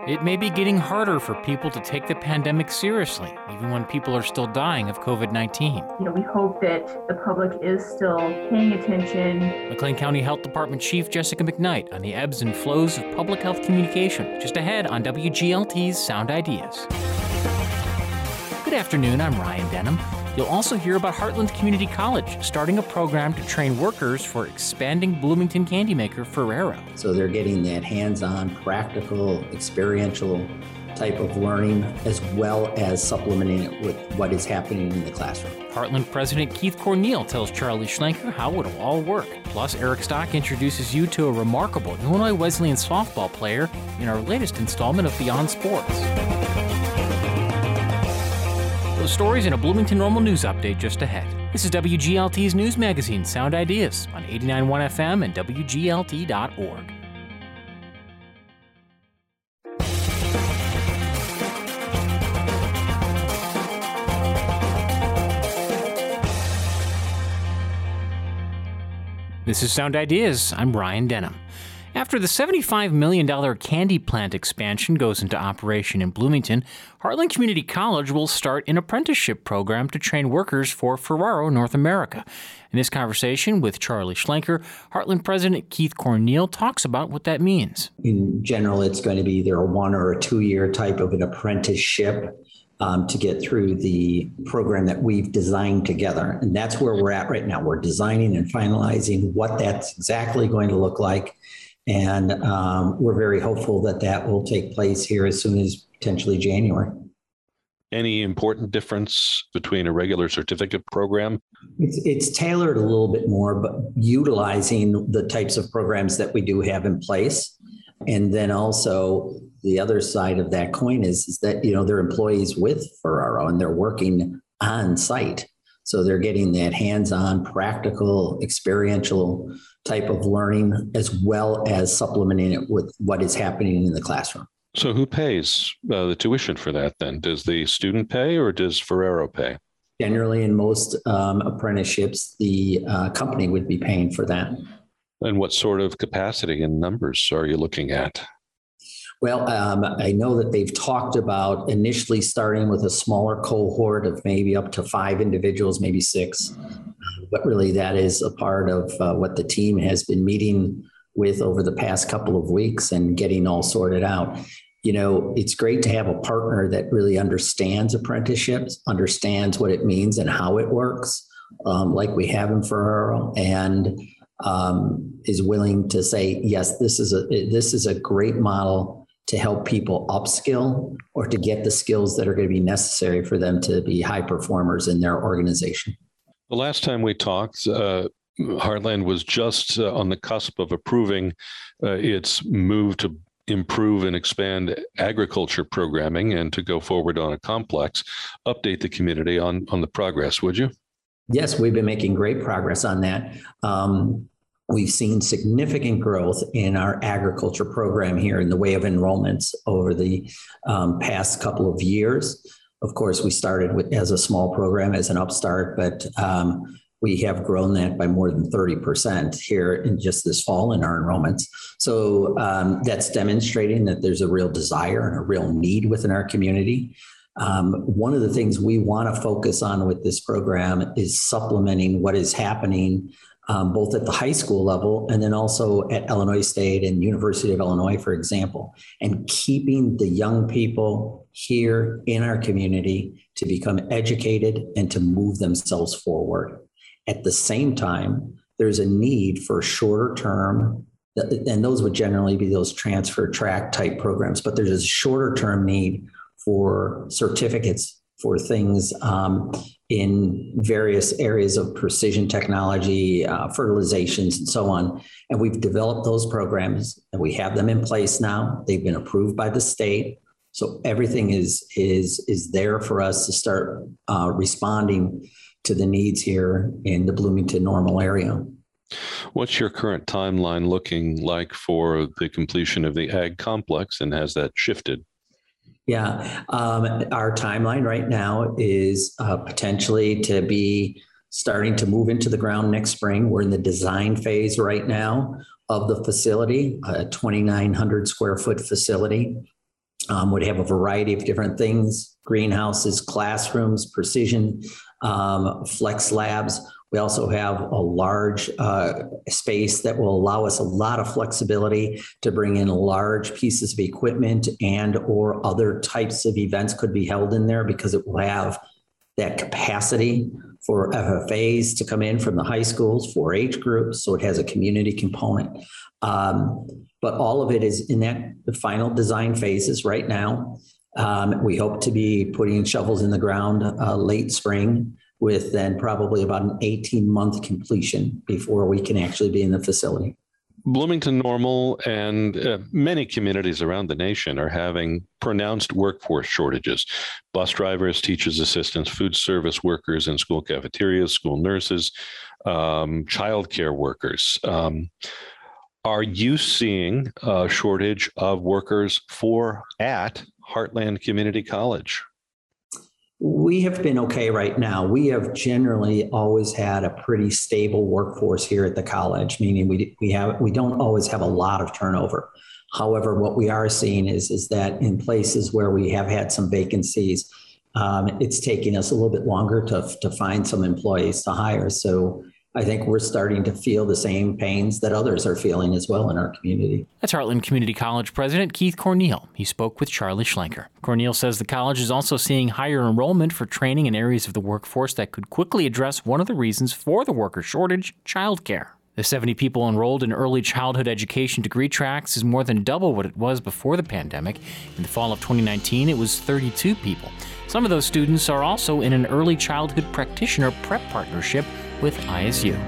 It may be getting harder for people to take the pandemic seriously, even when people are still dying of COVID-19. We hope that the public is still paying attention. McLean County Health Department Chief Jessica McKnight on the ebbs and flows of public health communication, just ahead on WGLT's Sound Ideas. Good afternoon, I'm Ryan Denham. You'll also hear about Heartland Community College starting a program to train workers for expanding Bloomington candy maker Ferrero. So they're getting that hands-on, practical, experiential type of learning, as well as supplementing it with what is happening in the classroom. Heartland President Keith Cornell tells Charlie Schlenker how it'll all work. Plus, Eric Stock introduces you to a remarkable Illinois Wesleyan softball player in our latest installment of Beyond Sports. Those stories in a Bloomington Normal News update just ahead. This is WGLT's news magazine, Sound Ideas, on 89.1 FM and WGLT.org. This is Sound Ideas. I'm Ryan Denham. After the $75 million candy plant expansion goes into operation in Bloomington, Heartland Community College will start an apprenticeship program to train workers for Ferrero North America. In this conversation with Charlie Schlenker, Heartland President Keith Cornell talks about what that means. In general, it's going to be either a 1 or a 2 year type of an apprenticeship to get through the program that we've designed together. And that's where we're at right now. We're designing and finalizing what that's exactly going to look like. And we're very hopeful that that will take place here as soon as potentially January. Any important difference between a regular certificate program? It's tailored a little bit more, but utilizing the types of programs that we do have in place. And then also the other side of that coin is that, they're employees with Ferrero and they're working on site. So they're getting that hands-on, practical, experiential type of learning, as well as supplementing it with what is happening in the classroom. So who pays the tuition for that then? Does the student pay or does Ferrero pay? Generally, in most apprenticeships, the company would be paying for that. And what sort of capacity and numbers are you looking at? Well, I know that they've talked about initially starting with a smaller cohort of maybe up to 5 individuals, maybe 6. But really, that is a part of what the team has been meeting with over the past couple of weeks and getting all sorted out. It's great to have a partner that really understands apprenticeships, understands what it means and how it works, like we have in Ferrero, and is willing to say, yes, this is a great model to help people upskill or to get the skills that are going to be necessary for them to be high performers in their organization. The last time we talked, Heartland was just on the cusp of approving its move to improve and expand agriculture programming and to go forward on a complex. Update the community on the progress, would you? Yes, we've been making great progress on that. We've seen significant growth in our agriculture program here in the way of enrollments over the past couple of years. Of course, we started as a small program, as an upstart, but we have grown that by more than 30% here in just this fall in our enrollments. So that's demonstrating that there's a real desire and a real need within our community. One of the things we want to focus on with this program is supplementing what is happening both at the high school level and then also at Illinois State and University of Illinois, for example, and keeping the young people here in our community to become educated and to move themselves forward. At the same time, there's a need for shorter term, and those would generally be those transfer track type programs, but there's a shorter term need for certificates for things in various areas of precision technology, fertilizations, and so on. And we've developed those programs and we have them in place now. They've been approved by the state. So everything is there for us to start responding to the needs here in the Bloomington Normal area. What's your current timeline looking like for the completion of the ag complex, and has that shifted? Yeah, our timeline right now is potentially to be starting to move into the ground next spring. We're in the design phase right now of the facility, a 2,900 square foot facility. would have a variety of different things: greenhouses, classrooms, precision flex labs. We also have a large space that will allow us a lot of flexibility to bring in large pieces of equipment, and or other types of events could be held in there, because it will have that capacity for FFAs to come in from the high schools, 4-H groups. So it has a community component. But all of it is in the final design phases right now. We hope to be putting shovels in the ground late spring, with then probably about an 18-month completion before we can actually be in the facility. Bloomington Normal and many communities around the nation are having pronounced workforce shortages. Bus drivers, teachers' assistants, food service workers in school cafeterias, school nurses, childcare workers. Are you seeing a shortage of workers at Heartland Community College? We have been okay right now. We have generally always had a pretty stable workforce here at the college, meaning we don't always have a lot of turnover. However, what we are seeing is that in places where we have had some vacancies, it's taking us a little bit longer to find some employees to hire. So I think we're starting to feel the same pains that others are feeling as well in our community. That's Heartland Community College President Keith Corneal. He spoke with Charlie Schlenker. Corneal says the college is also seeing higher enrollment for training in areas of the workforce that could quickly address one of the reasons for the worker shortage: childcare. The 70 people enrolled in early childhood education degree tracks is more than double what it was before the pandemic. In the fall of 2019, it was 32 people. Some of those students are also in an early childhood practitioner prep partnership with ISU.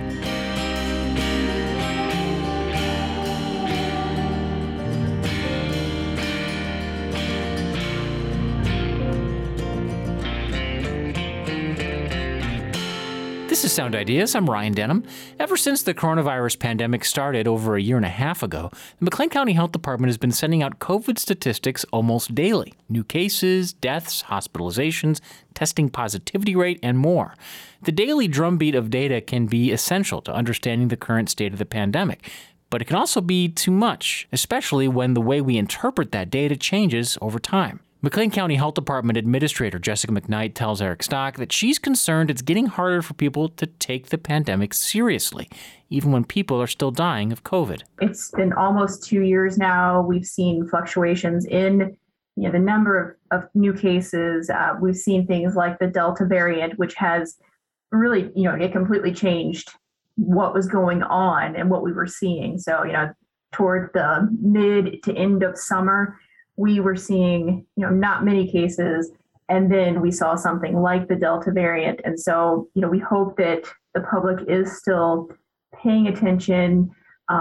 This is Sound Ideas. I'm Ryan Denham. Ever since the coronavirus pandemic started over a year and a half ago, the McLean County Health Department has been sending out COVID statistics almost daily. New cases, deaths, hospitalizations, testing positivity rate, and more. The daily drumbeat of data can be essential to understanding the current state of the pandemic, but it can also be too much, especially when the way we interpret that data changes over time. McLean County Health Department Administrator Jessica McKnight tells Eric Stock that she's concerned it's getting harder for people to take the pandemic seriously, even when people are still dying of COVID. It's been almost 2 years now. We've seen fluctuations in the number of new cases. We've seen things like the Delta variant, which has really, it completely changed what was going on and what we were seeing. So, toward the mid to end of summer, we were seeing, not many cases, and then we saw something like the Delta variant. And so, we hope that the public is still paying attention,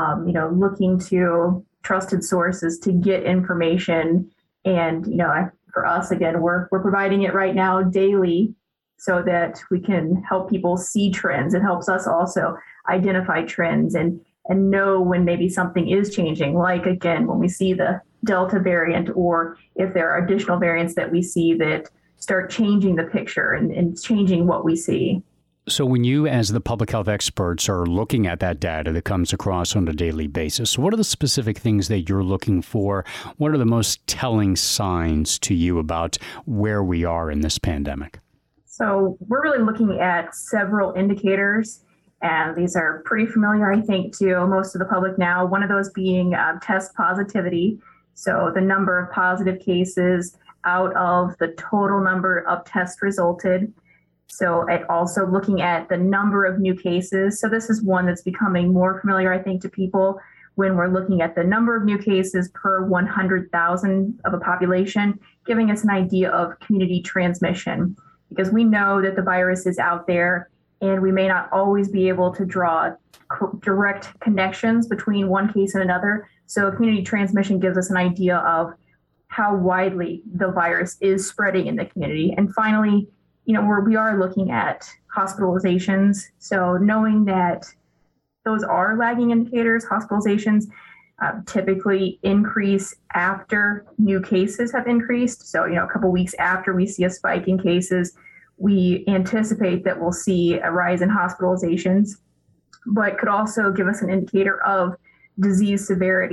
looking to trusted sources to get information. And, for us, again, we're providing it right now daily so that we can help people see trends. It helps us also identify trends and know when maybe something is changing, like, again, when we see the Delta variant, or if there are additional variants that we see that start changing the picture and changing what we see. So when you, as the public health experts, are looking at that data that comes across on a daily basis, what are the specific things that you're looking for? What are the most telling signs to you about where we are in this pandemic? So we're really looking at several indicators, and these are pretty familiar, I think, to most of the public now. One of those being test positivity. So the number of positive cases out of the total number of tests resulted. So also looking at the number of new cases. So this is one that's becoming more familiar, I think, to people when we're looking at the number of new cases per 100,000 of a population, giving us an idea of community transmission, because we know that the virus is out there and we may not always be able to draw direct connections between one case and another. So community transmission gives us an idea of how widely the virus is spreading in the community. And finally, we are looking at hospitalizations. So knowing that those are lagging indicators, hospitalizations typically increase after new cases have increased. So, a couple weeks after we see a spike in cases, we anticipate that we'll see a rise in hospitalizations, but could also give us an indicator of disease severity.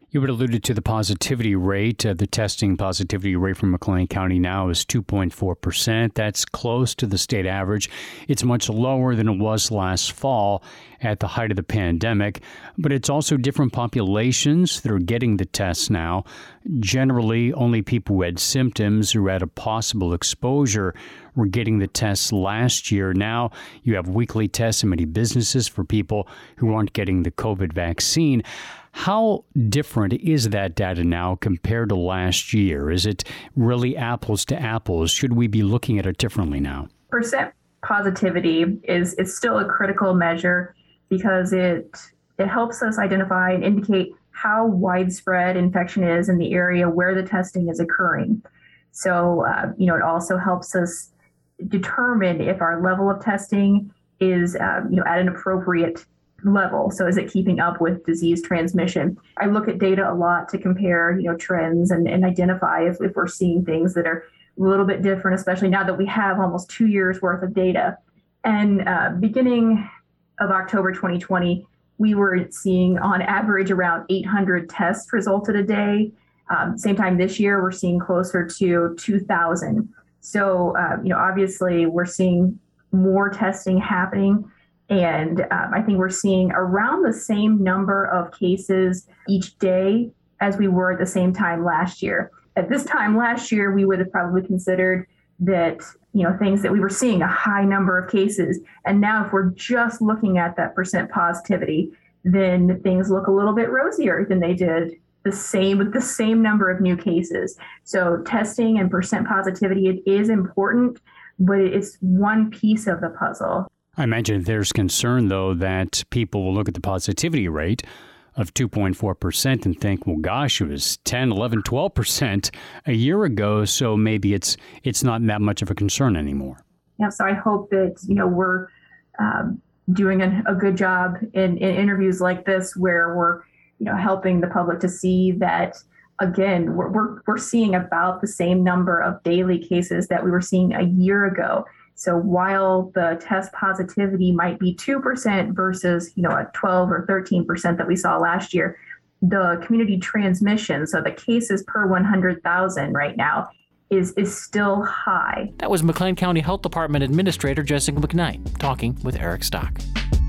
You had alluded to the positivity rate. The testing positivity rate from McLean County now is 2.4%. That's close to the state average. It's much lower than it was last fall at the height of the pandemic, but it's also different populations that are getting the tests now. Generally, only people who had symptoms or had a possible exposure were getting the tests last year. Now you have weekly tests in many businesses for people who aren't getting the COVID vaccine. How different is that data now compared to last year? Is it really apples to apples? Should we be looking at it differently now? Percent positivity is still a critical measure because it helps us identify and indicate how widespread infection is in the area where the testing is occurring. So, it also helps us determine if our level of testing is, at an appropriate level. So is it keeping up with disease transmission? I look at data a lot to compare, trends and identify if we're seeing things that are a little bit different, especially now that we have almost 2 years worth of data. And beginning of October 2020, we were seeing on average around 800 test results a day. Same time this year, we're seeing closer to 2,000. So, obviously we're seeing more testing happening. And I think we're seeing around the same number of cases each day as we were at the same time last year. At this time last year, we would have probably considered that, things that we were seeing a high number of cases. And now if we're just looking at that percent positivity, then things look a little bit rosier than they did with the same number of new cases. So testing and percent positivity, it is important, but it's one piece of the puzzle. I imagine there's concern, though, that people will look at the positivity rate of 2.4% and think, well, gosh, it was 10, 11, 12% a year ago, so maybe it's not that much of a concern anymore. Yeah, so I hope that, we're doing a good job in interviews like this where we're, helping the public to see that, again, we're seeing about the same number of daily cases that we were seeing a year ago. So while the test positivity might be 2% versus, a 12 or 13% that we saw last year, the community transmission, so the cases per 100,000 right now, is still high. That was McLean County Health Department Administrator Jessica McKnight talking with Eric Stock.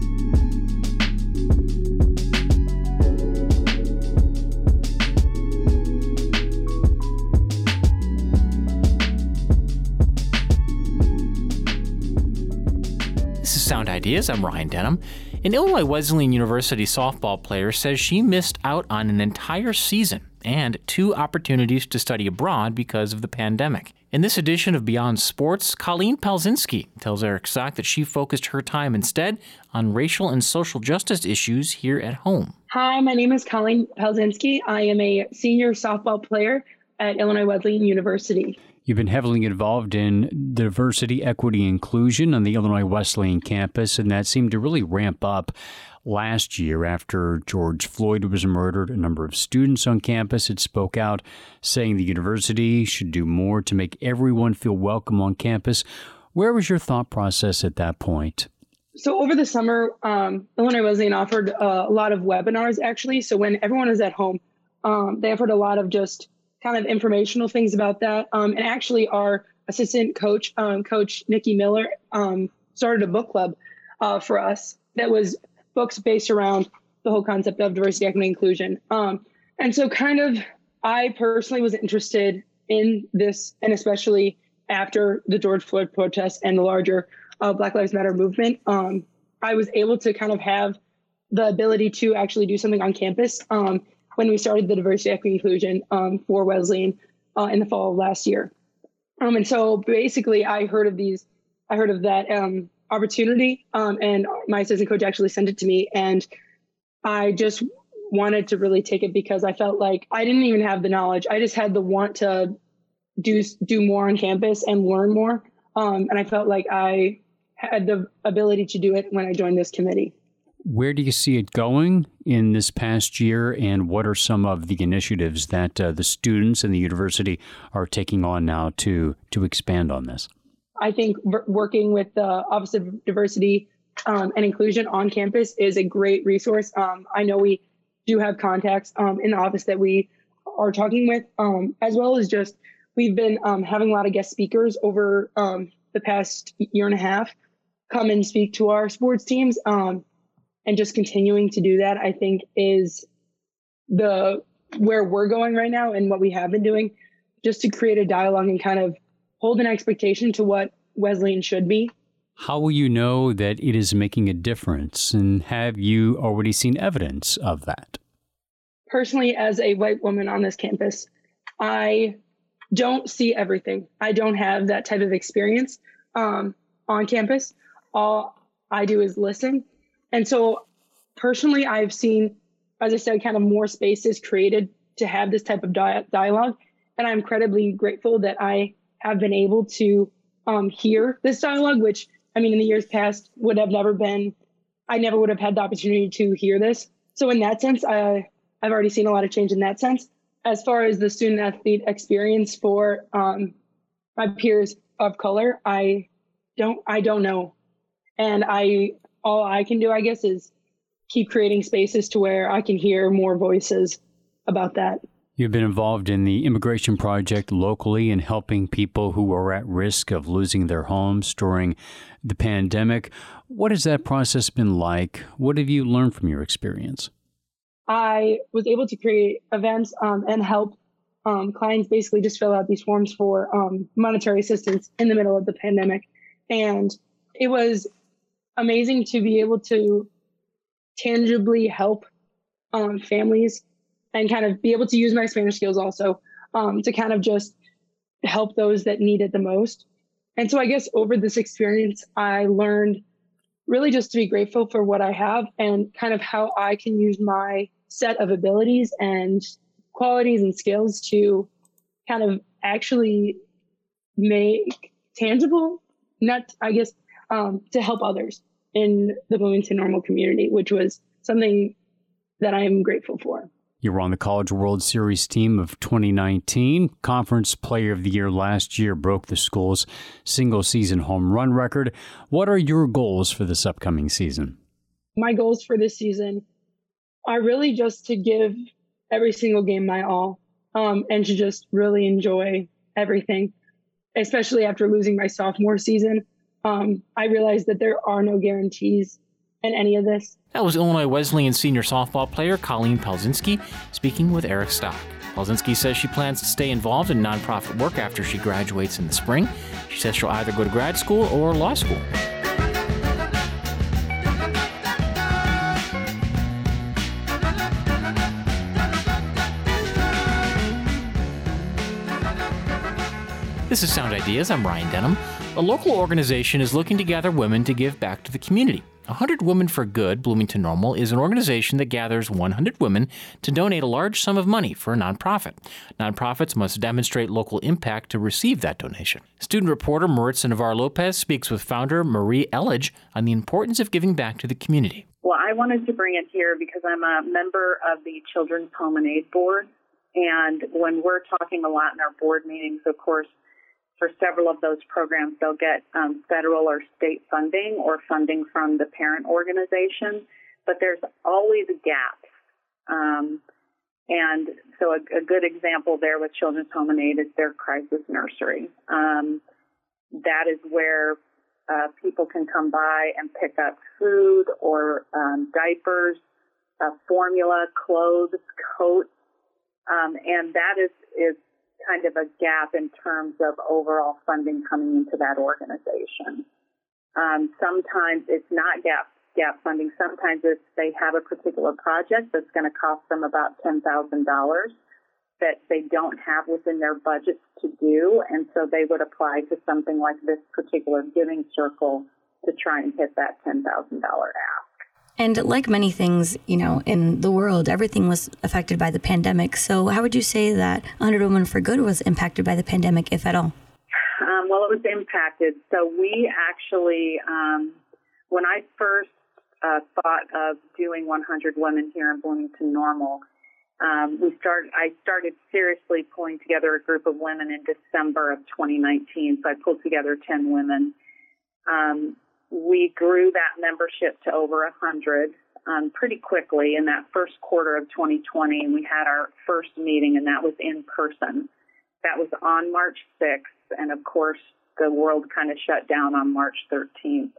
Sound Ideas. I'm Ryan Denham. An Illinois Wesleyan University softball player says she missed out on an entire season and 2 opportunities to study abroad because of the pandemic. In this edition of Beyond Sports, Colleen Pelzinski tells Eric Stock that she focused her time instead on racial and social justice issues here at home. Hi, my name is Colleen Pelzinski. I am a senior softball player at Illinois Wesleyan University. You've been heavily involved in diversity, equity, inclusion on the Illinois Wesleyan campus, and that seemed to really ramp up last year after George Floyd was murdered. A number of students on campus had spoke out saying the university should do more to make everyone feel welcome on campus. Where was your thought process at that point? So over the summer, Illinois Wesleyan offered a lot of webinars, actually. So when everyone was at home, they offered a lot of just kind of informational things about that. And actually our assistant coach, Coach Nikki Miller, started a book club for us that was books based around the whole concept of diversity, equity, inclusion. And so kind of, I personally was interested in this, and especially after the George Floyd protests and the larger Black Lives Matter movement, I was able to kind of have the ability to actually do something on campus when we started the diversity, equity, inclusion for Wesleyan in the fall of last year. And so basically I heard of that opportunity, and my assistant coach actually sent it to me, and I just wanted to really take it because I felt like I didn't even have the knowledge. I just had the want to do more on campus and learn more. And I felt like I had the ability to do it when I joined this committee. Where do you see it going in this past year, and what are some of the initiatives that the students and the university are taking on now to expand on this? I think working with the Office of Diversity and Inclusion on campus is a great resource. I know we do have contacts in the office that we are talking with, as well as just we've been having a lot of guest speakers over the past year and a half come and speak to our sports teams, and just continuing to do that, I think, is where we're going right now and what we have been doing, just to create a dialogue and kind of hold an expectation to what Wesleyan should be. How will you know that it is making a difference? And have you already seen evidence of that? Personally, as a white woman on this campus, I don't see everything. I don't have that type of experience on campus. All I do is listen. And so personally, I've seen, as I said, kind of more spaces created to have this type of dialogue. And I'm incredibly grateful that I have been able to hear this dialogue, which, I mean, in the years past I never would have had the opportunity to hear this. So in that sense, I've already seen a lot of change in that sense. As far as the student athlete experience for my peers of color, I don't know. And all I can do, I guess, is keep creating spaces to where I can hear more voices about that. You've been involved in the Immigration Project locally and helping people who are at risk of losing their homes during the pandemic. What has that process been like? What have you learned from your experience? I was able to create events and help clients basically just fill out these forms for monetary assistance in the middle of the pandemic. And it was amazing to be able to tangibly help families and kind of be able to use my Spanish skills also to kind of just help those that need it the most. And so I guess over this experience, I learned really just to be grateful for what I have and kind of how I can use my set of abilities and qualities and skills to kind of actually make tangible, to help others in the Bloomington Normal community, which was something that I am grateful for. You were on the College World Series team of 2019. Conference Player of the Year last year broke the school's single-season home run record. What are your goals for this upcoming season? My goals for this season are really just to give every single game my all, and to just really enjoy everything, especially after losing my sophomore season. I realized that there are no guarantees in any of this. That was Illinois Wesleyan senior softball player Colleen Pelzinski speaking with Eric Stock. Pelzinski says she plans to stay involved in nonprofit work after she graduates in the spring. She says she'll either go to grad school or law school. This is Sound Ideas. I'm Ryan Denham. A local organization is looking to gather women to give back to the community. 100 Women for Good, Bloomington Normal, is an organization that gathers 100 women to donate a large sum of money for a nonprofit. Nonprofits must demonstrate local impact to receive that donation. Student reporter Maritza Navarro-Lopez speaks with founder Marie Elledge on the importance of giving back to the community. Well, I wanted to bring it here because I'm a member of the Children's Home and Aid Board. And when we're talking a lot in our board meetings, of course, for several of those programs, they'll get federal or state funding or funding from the parent organization, but there's always gaps. And so a good example there with Children's Home and Aid is their crisis nursery. That is where people can come by and pick up food or diapers, formula, clothes, coats, and that is kind of a gap in terms of overall funding coming into that organization. Sometimes it's not gap funding. Sometimes it's they have a particular project that's going to cost them about $10,000 that they don't have within their budgets to do, and so they would apply to something like this particular giving circle to try and hit that $10,000 ask. And like many things, in the world, everything was affected by the pandemic. So how would you say that 100 Women for Good was impacted by the pandemic, if at all? Well, it was impacted. So we actually, when I first thought of doing 100 Women here in Bloomington Normal, I started seriously pulling together a group of women in December of 2019. So I pulled together 10 women. We grew that membership to over 100 pretty quickly. In that first quarter of 2020, we had our first meeting, and that was in person. That was on March 6th, and of course, the world kind of shut down on March 13th.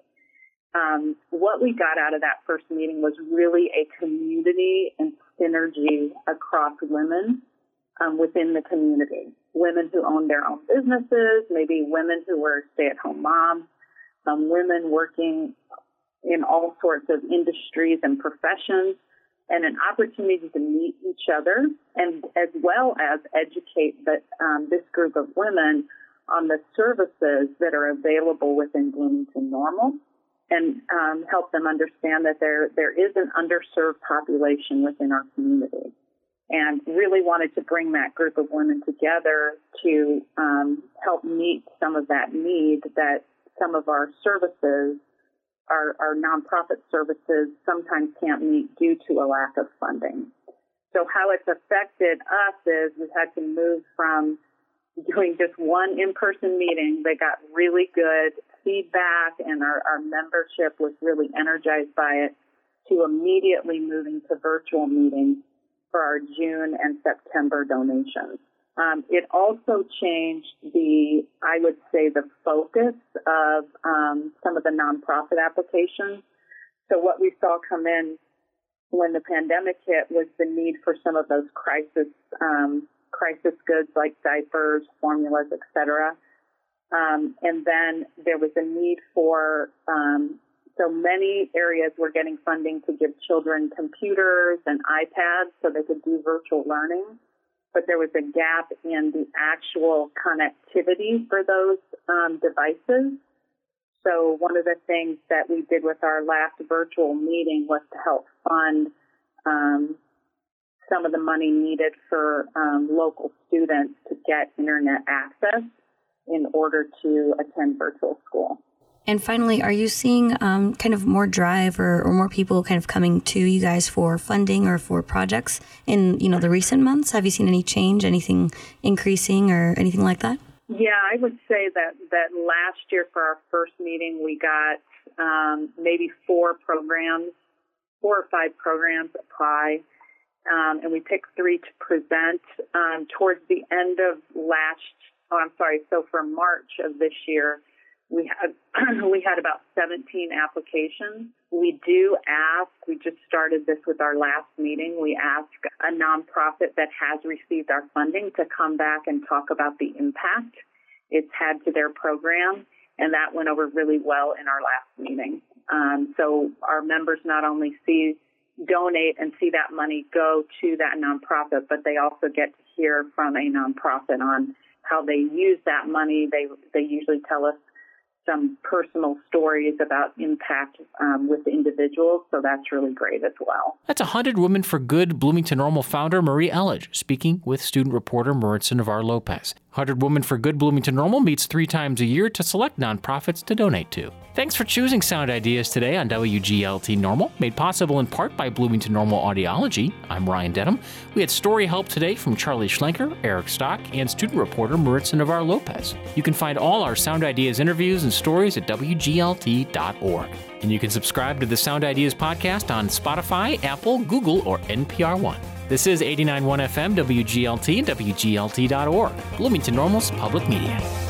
What we got out of that first meeting was really a community and synergy across women within the community. Women who own their own businesses, maybe women who were stay-at-home moms, women working in all sorts of industries and professions, and an opportunity to meet each other, and as well as educate this group of women on the services that are available within Bloomington Normal, and help them understand that there is an underserved population within our community. And really wanted to bring that group of women together to help meet some of that need that some of our services, our nonprofit services, sometimes can't meet due to a lack of funding. So how it's affected us is we've had to move from doing just one in-person meeting that got really good feedback and our membership was really energized by it, to immediately moving to virtual meetings for our June and September donations. It also changed the focus of some of the nonprofit applications. So what we saw come in when the pandemic hit was the need for some of those crisis goods like diapers, formulas, et cetera. And then there was a need for, so many areas were getting funding to give children computers and iPads so they could do virtual learning. But there was a gap in the actual connectivity for those devices. So one of the things that we did with our last virtual meeting was to help fund some of the money needed for local students to get internet access in order to attend virtual school. And finally, are you seeing kind of more drive or more people kind of coming to you guys for funding or for projects in, the recent months? Have you seen any change, anything increasing or anything like that? Yeah, I would say that last year for our first meeting, we got maybe 4 or 5 programs apply, and we picked 3 to present. Towards the end of so for March of this year, we had about 17 applications. We just started this with our last meeting. We asked a nonprofit that has received our funding to come back and talk about the impact it's had to their program, and that went over really well in our last meeting. So our members not only donate and see that money go to that nonprofit, but they also get to hear from a nonprofit on how they use that money. They usually tell us some personal stories about impact with individuals, so that's really great as well. That's 100 Women for Good Bloomington Normal founder Marie Elledge speaking with student reporter Maritza Navarro-Lopez. 100 Women for Good Bloomington Normal meets 3 times a year to select nonprofits to donate to. Thanks for choosing Sound Ideas today on WGLT Normal, made possible in part by Bloomington Normal Audiology. I'm Ryan Denham. We had story help today from Charlie Schlenker, Eric Stock, and student reporter Maritza Navarro-Lopez. You can find all our Sound Ideas interviews and stories at WGLT.org. And you can subscribe to the Sound Ideas podcast on Spotify, Apple, Google, or NPR One. This is 89.1 FM, WGLT, and WGLT.org, Bloomington Normal's public media.